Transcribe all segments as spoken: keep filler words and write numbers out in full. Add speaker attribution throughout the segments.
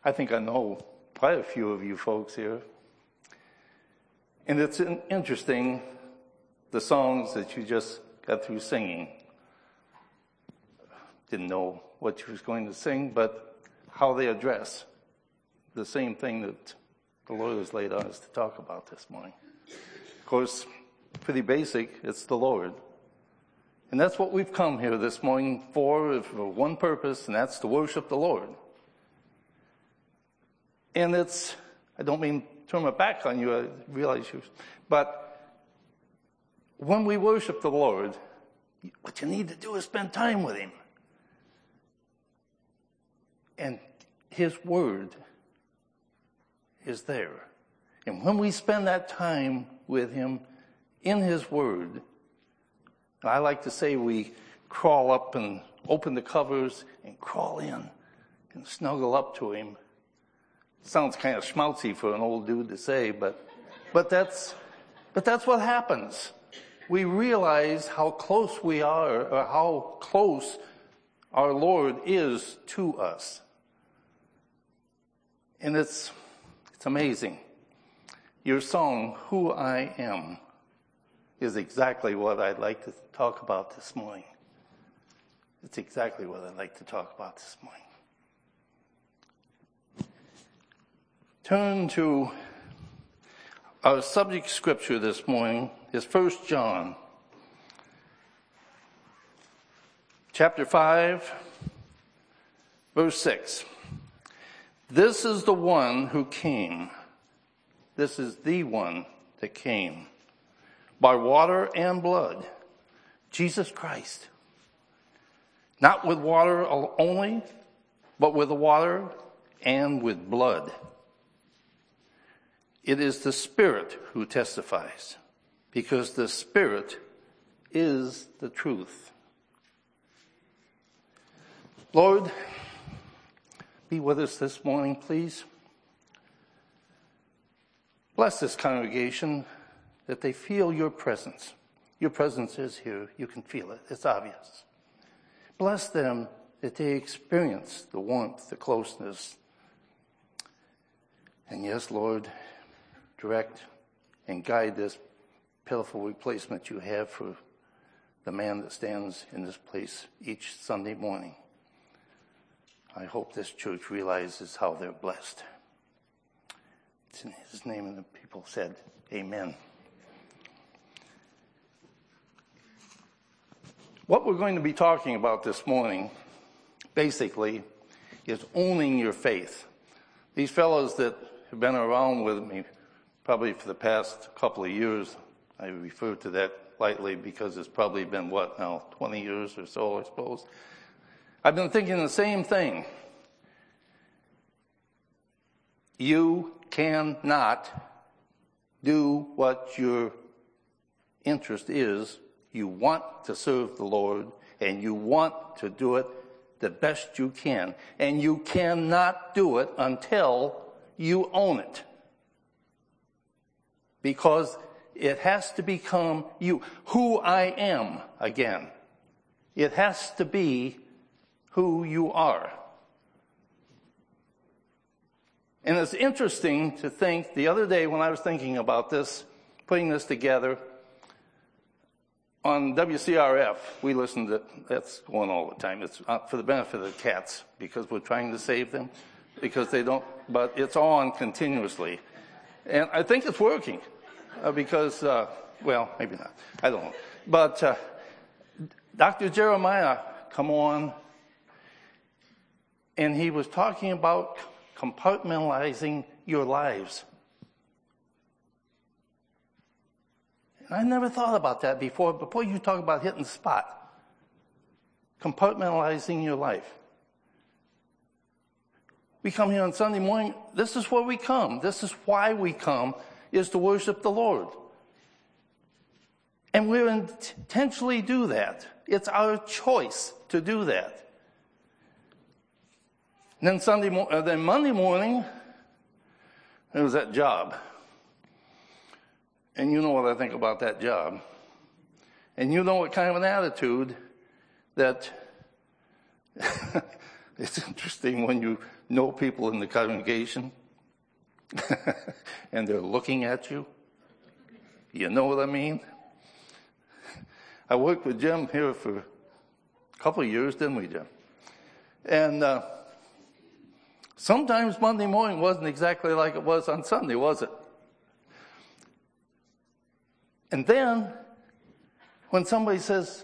Speaker 1: I think I know quite a few of you folks here. And it's interesting, the songs that you just got through singing. Didn't know what you was going to sing, but how they address the same thing that the Lord has laid on us to talk about this morning. Of course, pretty basic, it's the Lord. And that's what we've come here this morning for, for one purpose, and that's to worship the Lord. And it's, I don't mean turn my back on you, I realize you, but when we worship the Lord, what you need to do is spend time with Him. And His Word is there. And when we spend that time with Him in His Word, and I like to say we crawl up and open the covers and crawl in and snuggle up to Him. Sounds kind of schmaltzy for an old dude to say, but but that's but that's what happens. We realize how close we are, or how close our Lord is to us. And it's it's amazing. Your song, Who I Am, is exactly what I'd like to talk about this morning. It's exactly what I'd like to talk about this morning. Turn to our subject scripture this morning is First John, chapter five, verse six. This is the one who came. This is the one that came by water and blood, Jesus Christ. Not with water only, but with the water and with blood. It is the Spirit who testifies, because the Spirit is the truth. Lord, be with us this morning, please. Bless this congregation that they feel your presence. Your presence is here. You can feel it. It's obvious. Bless them that they experience the warmth, the closeness. And yes, Lord, direct and guide this pitiful replacement you have for the man that stands in this place each Sunday morning. I hope this church realizes how they're blessed. It's in His name, and the people said, Amen. What we're going to be talking about this morning, basically, is owning your faith. These fellows that have been around with me probably for the past couple of years, I refer to that lightly because it's probably been, what now, twenty years or so, I suppose. I've been thinking the same thing. You cannot do what your interest is. You want to serve the Lord, and you want to do it the best you can. And you cannot do it until you own it. Because it has to become you. Who I am, again. It has to be who you are. And it's interesting to think, the other day when I was thinking about this, putting this together, on W C R F, we listen to, that's going all the time. It's for the benefit of the cats, because we're trying to save them, because they don't, but it's on continuously. And I think it's working, uh, because, uh, well, maybe not. I don't know. But uh, Doctor Jeremiah come on, and he was talking about compartmentalizing your lives. And I never thought about that before. Before you talk about hitting the spot, compartmentalizing your life. We come here on Sunday morning. This is where we come. This is why we come, is to worship the Lord. And we intentionally do that. It's our choice to do that. And then Sunday, mo- uh, then Monday morning, there was that job. And you know what I think about that job. And you know what kind of an attitude that It's interesting when you know people in the congregation and they're looking at you. You know what I mean? I worked with Jim here for a couple of years, didn't we, Jim? And uh, sometimes Monday morning wasn't exactly like it was on Sunday, was it? And then when somebody says,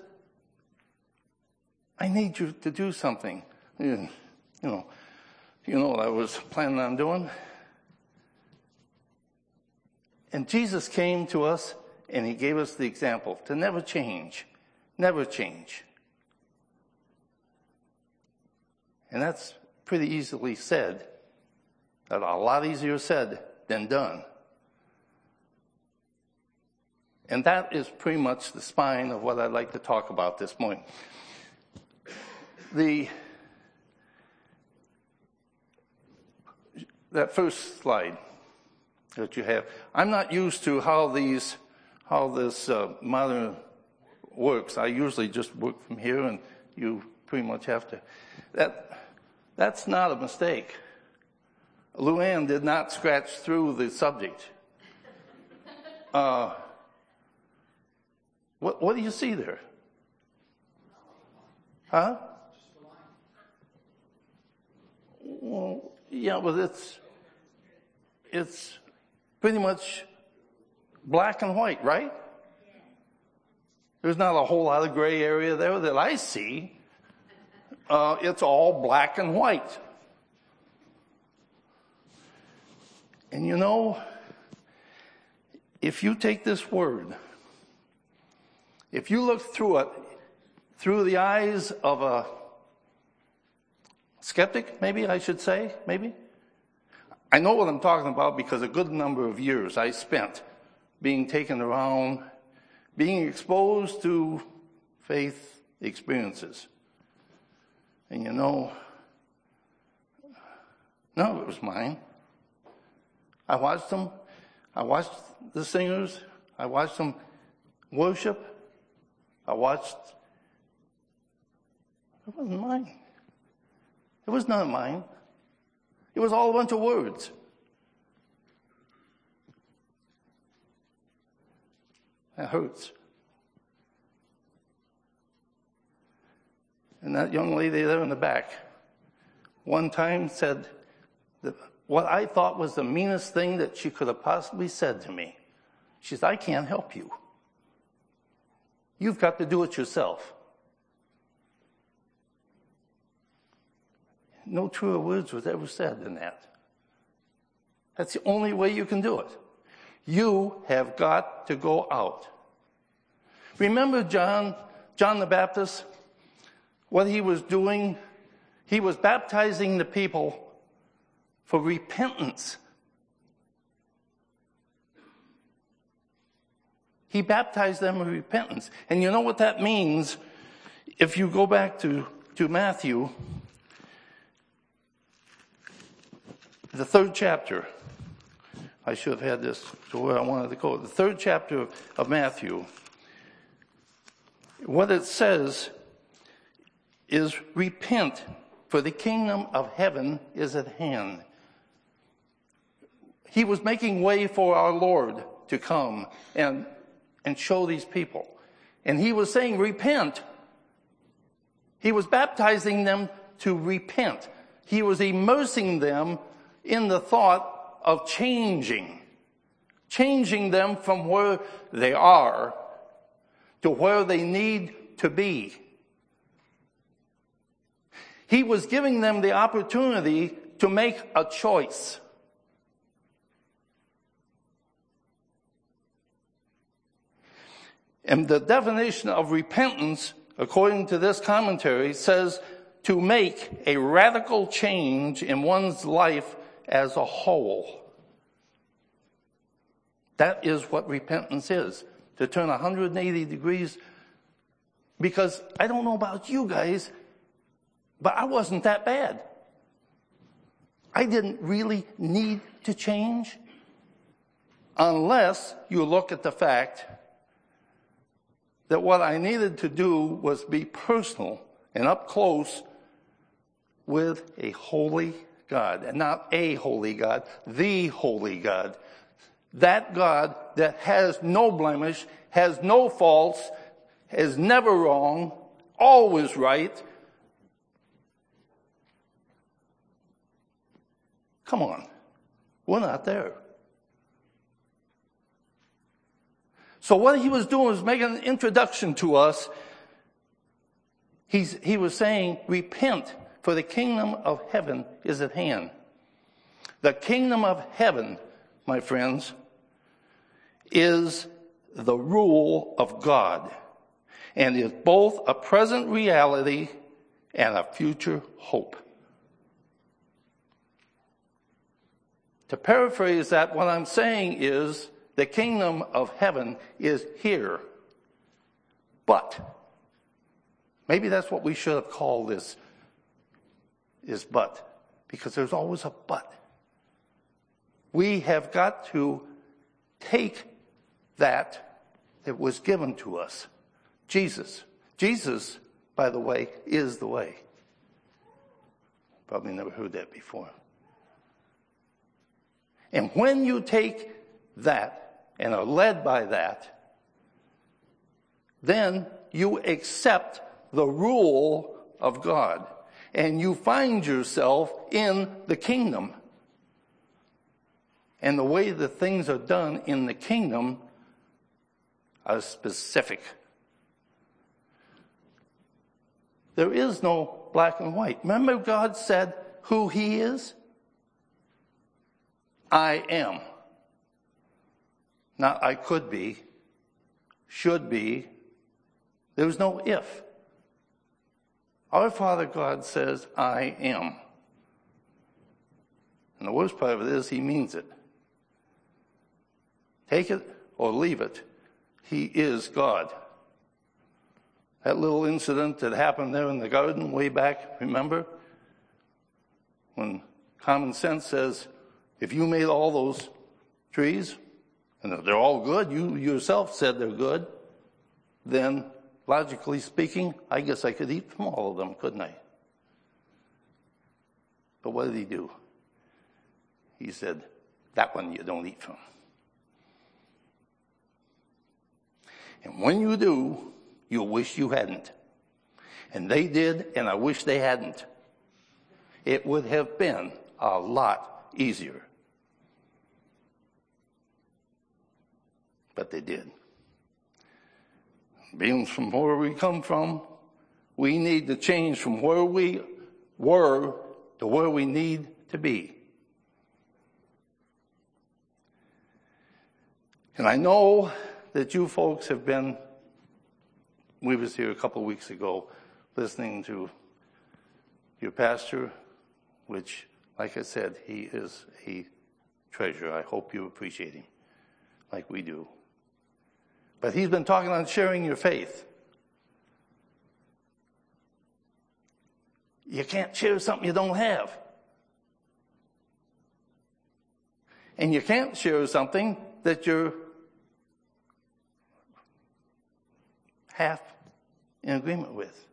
Speaker 1: I need you to do something, you know, you know what I was planning on doing? And Jesus came to us and he gave us the example to never change, never change. And that's pretty easily said, a lot easier said than done. And that is pretty much the spine of what I'd like to talk about this morning. The that first slide that you have, I'm not used to how these how this uh, modern works. I usually just work from here, and you pretty much have to. That that's not a mistake. Luann did not scratch through the subject. Uh, what what do you see there? Huh? Well, yeah, but it's it's pretty much black and white, right? There's not a whole lot of gray area there that I see. Uh, it's all black and white. And you know, if you take this word, if you look through it through the eyes of a skeptic, maybe I should say, maybe. I know what I'm talking about because a good number of years I spent being taken around, being exposed to faith experiences. And you know, none of it was mine. I watched them. I watched the singers. I watched them worship. I watched. It wasn't mine. It was none of mine. It was all a bunch of words. That hurts. And that young lady there in the back one time said that what I thought was the meanest thing that she could have possibly said to me. She said, I can't help you. You've got to do it yourself. No truer words was ever said than that. That's the only way you can do it. You have got to go out. Remember John, John the Baptist? What he was doing? He was baptizing the people for repentance. He baptized them in repentance. And you know what that means? If you go back to, to Matthew, the third chapter. I should have had this to where I wanted to go. The third chapter of, of Matthew. What it says is, repent, for the kingdom of heaven is at hand. He was making way for our Lord to come and, and show these people. And he was saying, repent. He was baptizing them to repent. He was immersing them in the thought of changing. Changing them from where they are to where they need to be. He was giving them the opportunity to make a choice. And the definition of repentance, according to this commentary, says to make a radical change in one's life as a whole. That is what repentance is. To turn one hundred eighty degrees. Because I don't know about you guys, but I wasn't that bad. I didn't really need to change unless you look at the fact that what I needed to do was be personal and up close with a holy God. And not a holy God, the holy God. That God that has no blemish, has no faults, is never wrong, always right. Come on. We're not there. So what he was doing was making an introduction to us. He's, he was saying, repent, for the kingdom of heaven is at hand. The kingdom of heaven, my friends, is the rule of God, and is both a present reality and a future hope. To paraphrase that, what I'm saying is the kingdom of heaven is here. But, maybe that's what we should have called this, is but, because there's always a but. We have got to take that that was given to us. Jesus. Jesus, by the way, is the way. Probably never heard that before. And when you take that and are led by that, then you accept the rule of God and you find yourself in the kingdom. And the way the things are done in the kingdom are specific. There is no black and white. Remember God said who he is? I am. Not I could be, should be. There's no if. Our Father God says, I am. And the worst part of it is he means it. Take it or leave it. He is God. That little incident that happened there in the garden way back, remember? When common sense says, if you made all those trees, and they're all good, you yourself said they're good, then logically speaking, I guess I could eat from all of them, couldn't I? But what did he do? He said, that one you don't eat from. And when you do, you'll wish you hadn't. And they did, and I wish they hadn't. It would have been a lot easier. But they did. Being from where we come from, we need to change from where we were to where we need to be. And I know that you folks have been, we was here a couple of weeks ago listening to your pastor, which, like I said, he is a treasure. I hope you appreciate him like we do. But he's been talking on sharing your faith. You can't share something you don't have. And you can't share something that you're half in agreement with.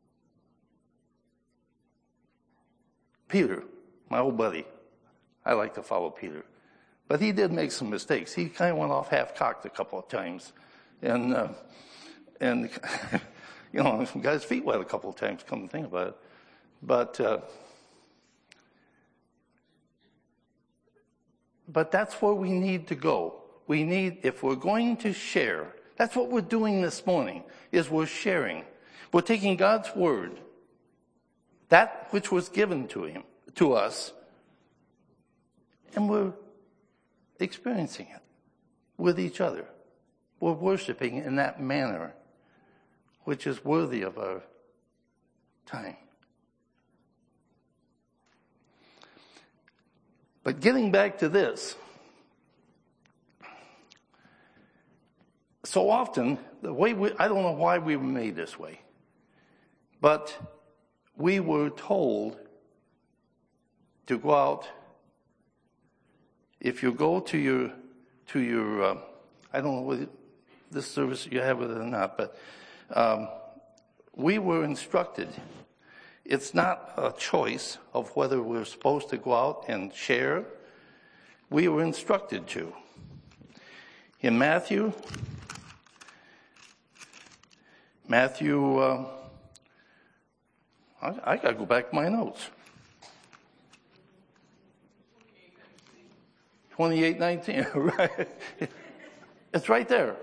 Speaker 1: Peter, my old buddy, I like to follow Peter. But he did make some mistakes. He kind of went off half-cocked a couple of times. And, uh, and you know, got his feet wet a couple of times, come to think about it. But, uh, but that's where we need to go. We need, if we're going to share, that's what we're doing this morning, is we're sharing. We're taking God's word, that which was given to him, to us, and we're experiencing it with each other. We're worshiping in that manner, which is worthy of our time. But getting back to this, so often, the way we, I don't know why we were made this way, but we were told to go out. If you go to your, to your, uh, I don't know whether this service you have with it or not, but um, we were instructed It's not a choice of whether we're supposed to go out and share. We were instructed to. In Matthew, Matthew, uh, I, I got to go back to my notes. twenty-eight nineteen, right? It's right there.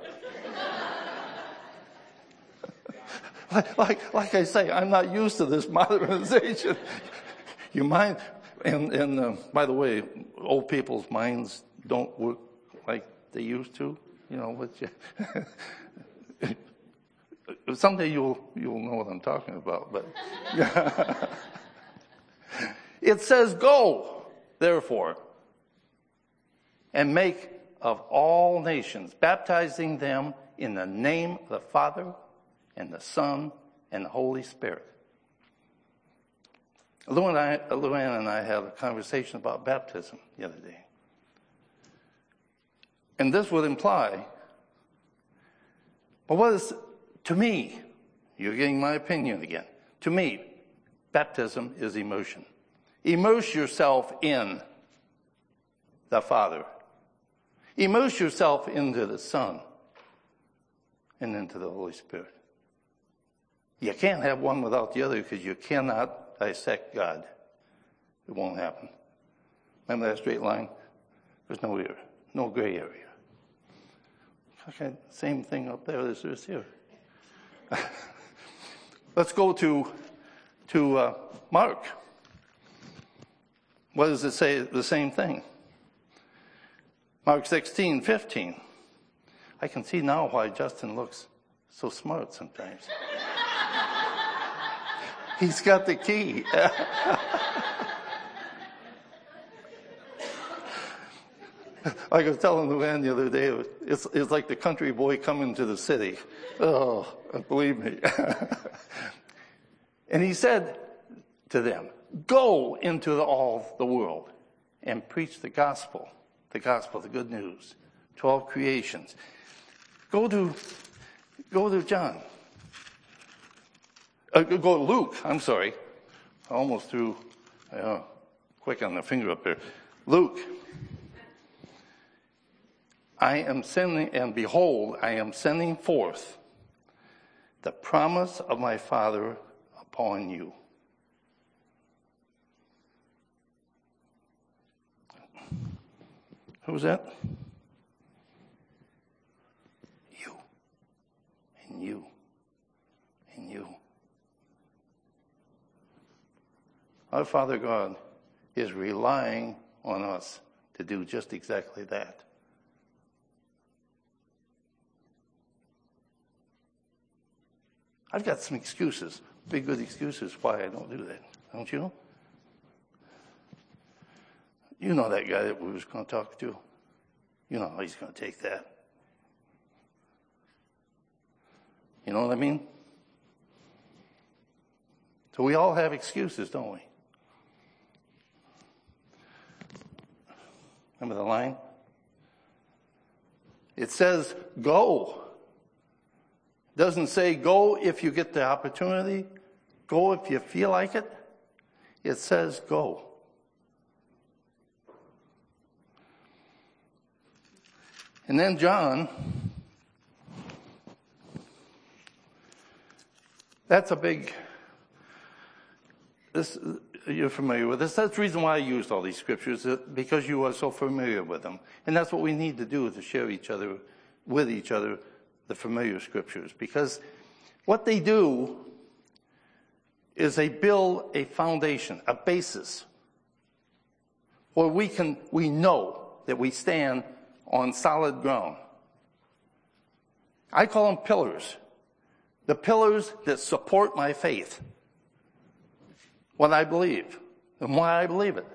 Speaker 1: like, like, like I say, I'm not used to this modernization. Your mind, and, and uh, by the way, old people's minds don't work like they used to. You know, what you, someday you'll you'll know what I'm talking about. But it says, "Go, therefore, and make of all nations, baptizing them in the name of the Father and the Son and the Holy Spirit." Luann and I, Luann and I had a conversation about baptism the other day. And this would imply, but what is, to me, you're getting my opinion again. To me, baptism is immersion. Immerse yourself in the Father. Immerse yourself into the Son and into the Holy Spirit. You can't have one without the other because you cannot dissect God. It won't happen. Remember that straight line? There's no area, no gray area. Okay, same thing up there as there is here. Let's go to to uh, Mark. What does it say? The same thing. Mark sixteen fifteen. I can see now why Justin looks so smart sometimes. He's got the key. Like I was telling Luann the other day, it's, it's like the country boy coming to the city. Oh, believe me. And he said to them, "Go into the, all the world and preach the gospel, the gospel, the good news, to all creations." Go to, go to John. Uh, go to Luke, I'm sorry. I almost threw, uh, quick on the finger up there. Luke. "I am sending, and behold, I am sending forth the promise of my Father upon you." Who's that? You. And you. And you. Our Father God is relying on us to do just exactly that. I've got some excuses, big good excuses why I don't do that, don't you? You know that guy that we was going to talk to. You know how he's going to take that. You know what I mean? So we all have excuses, don't we? Remember the line? It says, "Go." Doesn't say go if you get the opportunity, go if you feel like it. It says go. And then John, that's a big, this you're familiar with this. That's the reason why I used all these scriptures, because you are so familiar with them. And that's what we need to do, to share each other, with each other, the familiar scriptures, because what they do is they build a foundation, a basis, where we can, we know that we stand on solid ground. I call them pillars. The pillars that support my faith. What I believe and why I believe it.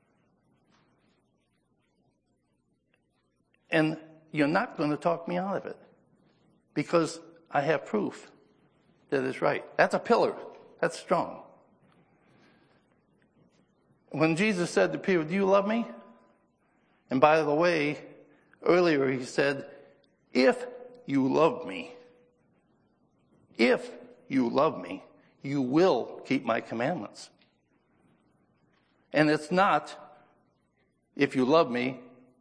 Speaker 1: And you're not going to talk me out of it, because I have proof that it's right. That's a pillar. That's strong. When Jesus said to Peter, "Do you love me?" And by the way, earlier he said, "If you love me, if you love me, you will keep my commandments. And it's not, if you love me,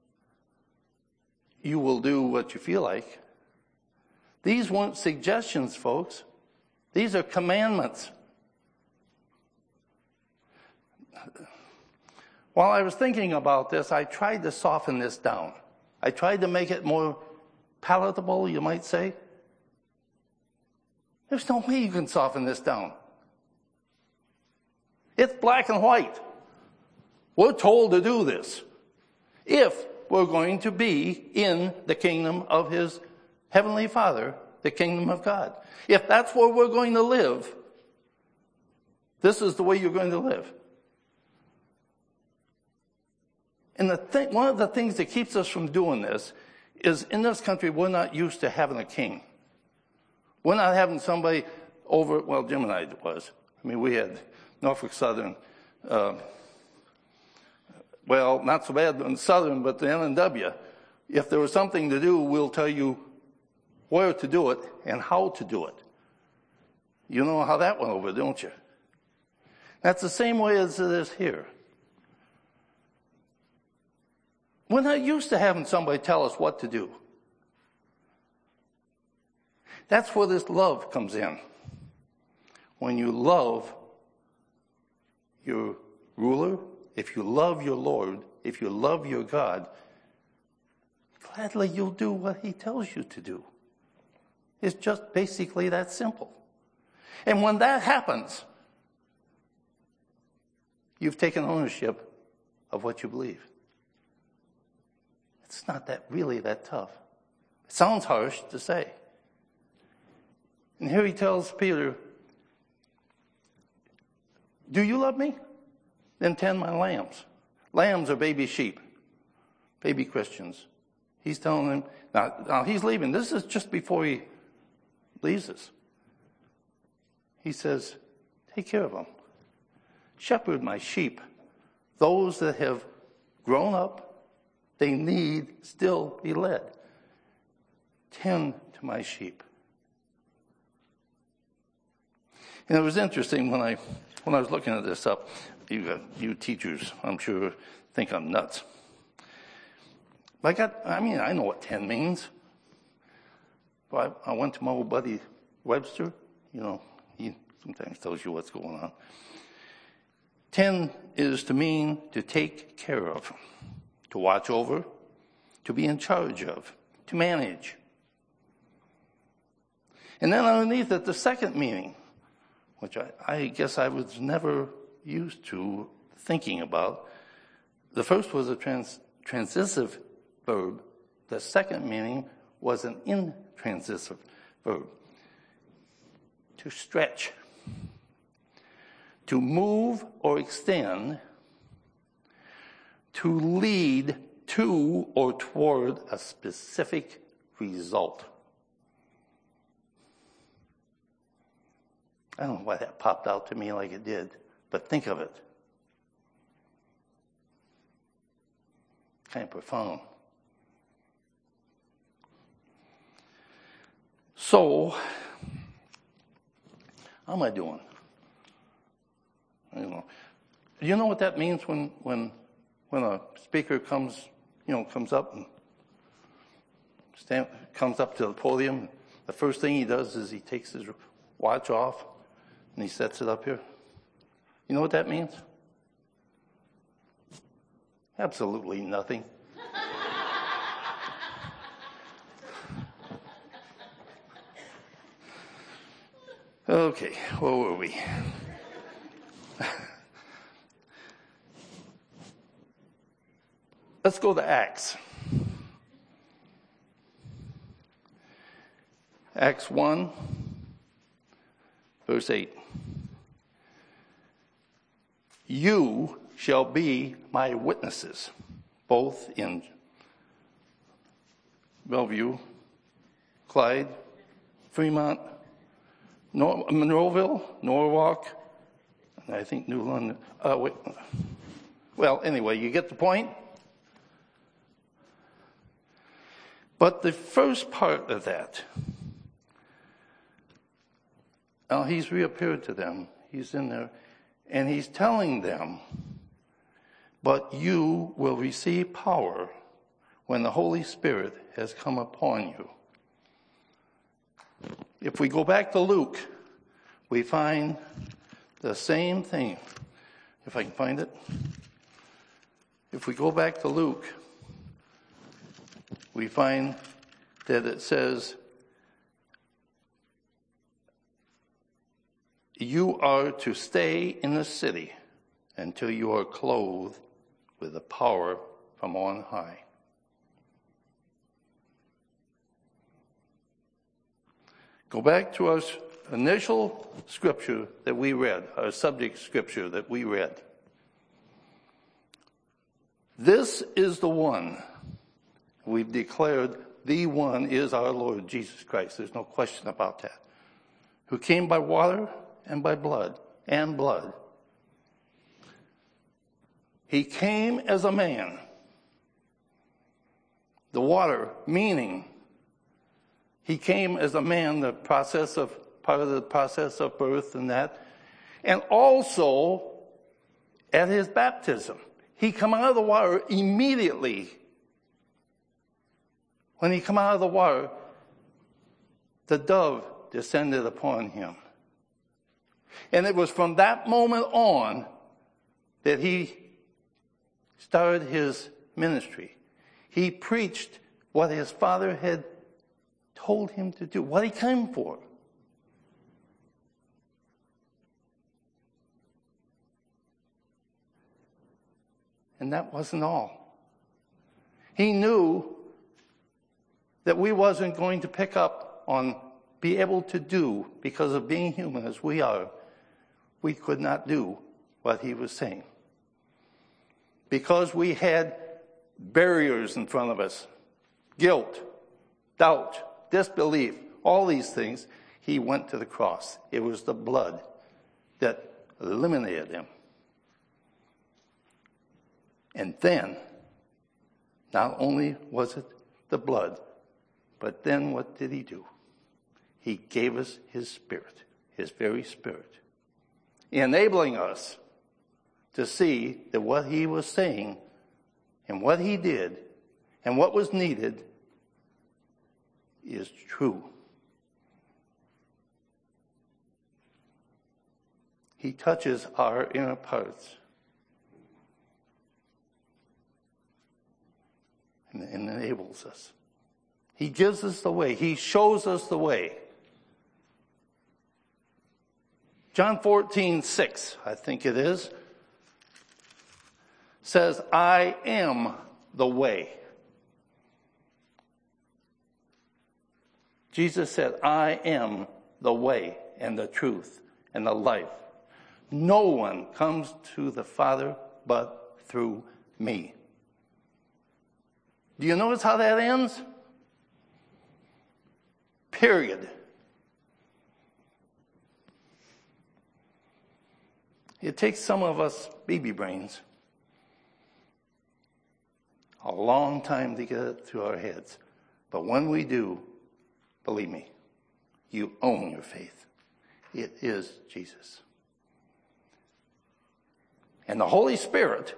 Speaker 1: you will do what you feel like. These weren't suggestions, folks. These are commandments. While I was thinking about this, I tried to soften this down. I tried to make it more palatable, you might say. There's no way you can soften this down. It's black and white. We're told to do this if we're going to be in the kingdom of his heavenly Father, the kingdom of God. If that's where we're going to live, this is the way you're going to live. And the thing, one of the things that keeps us from doing this is in this country, we're not used to having a king. We're not having somebody over, well, Jim and I was. I mean, we had Norfolk Southern, uh, well, not so bad in Southern, but the N and W. If there was something to do, we'll tell you where to do it and how to do it. You know how that went over, don't you? That's the same way as it is here. We're not used to having somebody tell us what to do. That's where this love comes in. When you love your ruler, if you love your Lord, if you love your God, gladly you'll do what he tells you to do. It's just basically that simple. And when that happens, you've taken ownership of what you believe. It's not that really that tough. It sounds harsh to say. And here he tells Peter, do you love me? Then tend my lambs. Lambs are baby sheep, baby Christians. He's telling them, now, now he's leaving. This is just before he leaves us. He says, take care of them. Shepherd my sheep. Those that have grown up, they need still be led. Tend to my sheep. And it was interesting when I when I was looking at this up. You, uh, you teachers, I'm sure, think I'm nuts. But I got. I mean, I know what ten means. But I, I went to my old buddy Webster. You know, he sometimes tells you what's going on. Ten is to mean to take care of, to watch over, to be in charge of, to manage. And then underneath it, the second meaning, which I, I guess I was never used to thinking about. The first was a trans, transitive verb. The second meaning was an intransitive verb. To stretch. To move or extend. To lead to or toward a specific result. I don't know why that popped out to me like it did, but think of it. Kind of profound. So, how am I doing? I don't know. Do you know what that means when when when a speaker comes, you know, comes up and stand, comes up to the podium? The first thing he does is he takes his watch off. And he sets it up here. You know what that means? Absolutely nothing. Okay, where were we? Let's go to Acts. Acts one, verse eight. You shall be my witnesses, both in Bellevue, Clyde, Fremont, Nor- Monroeville, Norwalk, and I think New London. Uh, wait. Well, anyway, you get the point? But the first part of that, Now he's reappeared to them. He's in there. And he's telling them, but you will receive power when the Holy Spirit has come upon you. If we go back to Luke, we find the same thing. If I can find it. If we go back to Luke, we find that it says, you are to stay in the city until you are clothed with the power from on high. Go back to our initial scripture that we read, our subject scripture that we read. This is the one. We've declared the one is our Lord Jesus Christ. There's no question about that. Who came by water and by blood, and blood. He came as a man. The water, meaning he came as a man, the process of, part of the process of birth and that. And also at his baptism. He come out of the water immediately. When he come out of the water, the dove descended upon him. And it was from that moment on that he started his ministry. He preached what his Father had told him to do, what he came for. And that wasn't all. He knew that we wasn't going to pick up on, be able to do, because of being human as we are, we could not do what he was saying. Because we had barriers in front of us, guilt, doubt, disbelief, all these things, he went to the cross. It was the blood that eliminated him. And then, not only was it the blood, but then what did he do? He gave us his Spirit, his very Spirit, enabling us to see that what he was saying and what he did and what was needed is true. He touches our inner parts and, and enables us. He gives us the way. He shows us the way. John fourteen six, I think it is, says, I am the way. Jesus said, I am the way and the truth and the life. No one comes to the Father but through me. Do you notice how that ends? Period. It takes some of us baby brains a long time to get it through our heads. But when we do, believe me, you own your faith. It is Jesus. And the Holy Spirit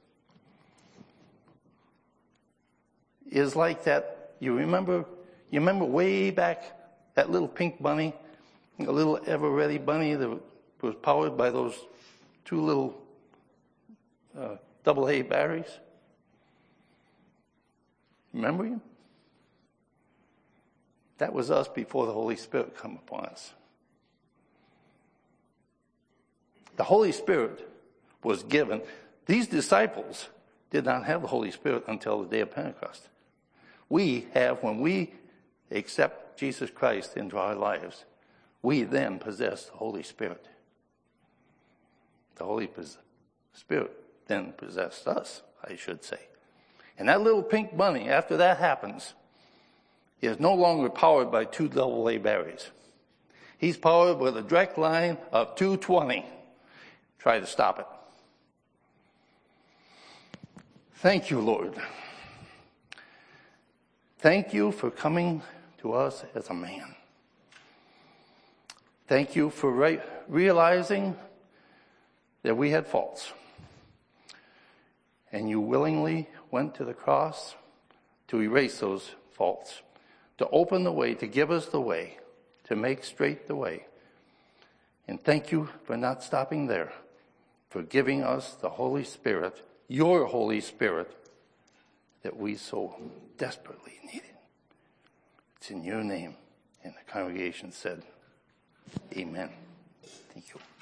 Speaker 1: is like that. You remember, you remember way back that little pink bunny, the little ever-ready bunny that was powered by those two little uh, double A batteries? Remember him? That was us before the Holy Spirit come upon us. The Holy Spirit was given. These disciples did not have the Holy Spirit until the day of Pentecost. We have, when we accept Jesus Christ into our lives, we then possess the Holy Spirit. The Holy Spirit then possessed us, I should say. And that little pink bunny, after that happens, is no longer powered by two double A batteries. He's powered with a direct line of two twenty. Try to stop it. Thank you, Lord. Thank you for coming to us as a man. Thank you for re- realizing that we had faults. And you willingly went to the cross to erase those faults, to open the way, to give us the way, to make straight the way. And thank you for not stopping there, for giving us the Holy Spirit, your Holy Spirit, that we so desperately needed. It's in your name. And the congregation said, Amen. Thank you.